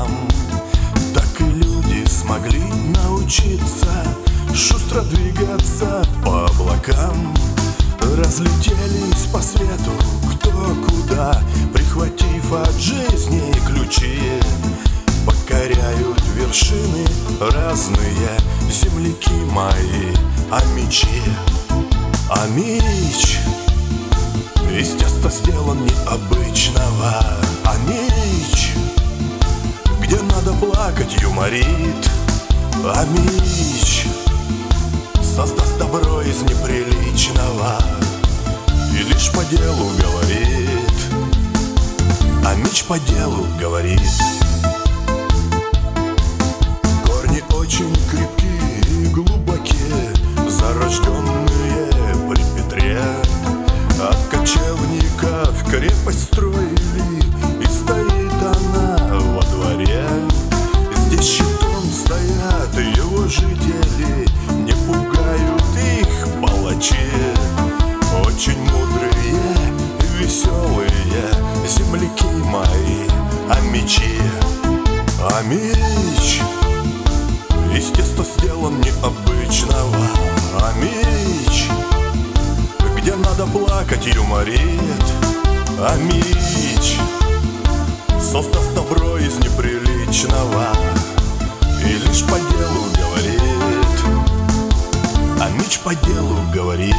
облакам. Так и люди смогли научиться шустро двигаться по облакам. Разлетелись по свету кто куда, прихватив от жизни ключи. Покоряют вершины разные земляки мои, а мечи. А меч из теста сделан необычного, а меч, где надо плакать, юморит. А меч создаст добро из неприличного и лишь по делу говорит. А меч по делу говорит. Корни очень крепкие и глубокие, зарожденные при Петре. От кочевников крепость строили, и стоит она во дворе. Здесь щитом стоят его жители, не пугают их палачи. Очень мудрые и веселые земляки мои, а мечи. А меч из теста сделан необычного, а меч, где надо плакать, юморит. А меч создаст добро из неприличного и лишь по делу говорит. А меч по делу говорит.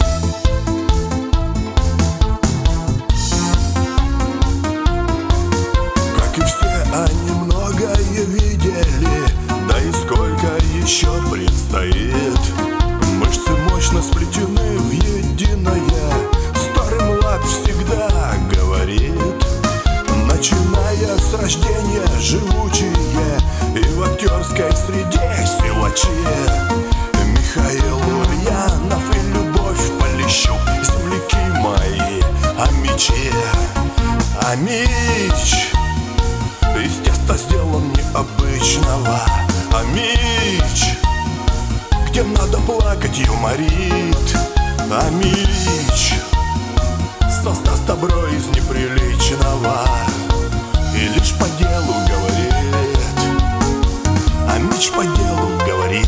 Как и все, они многое видели, да и сколько еще предстоит. Мышцы мощно сплетены в единое, старый млад всегда говорит. Начиная с рождения живучие и в актерской среде силачи. Михаил Ульянов и Любовь Полищук, земляки мои, а мечи. А меч из теста сделан необычного, а меч, где надо плакать, юморит. А меч создаст добро из неприличного и лишь по делу говорит. А меч по делу говорит.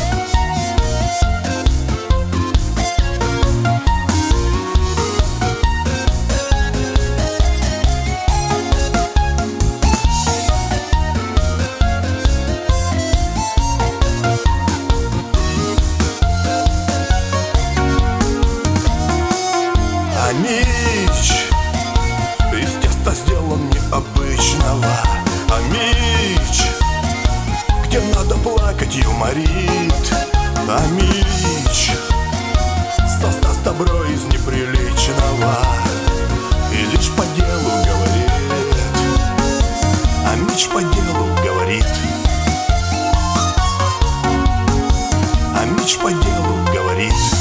А меч из теста сделан необычного, а меч, где надо плакать, юморит. А меч создаст добро из неприличного и лишь по делу говорит. А меч по делу говорит. А меч по делу говорит.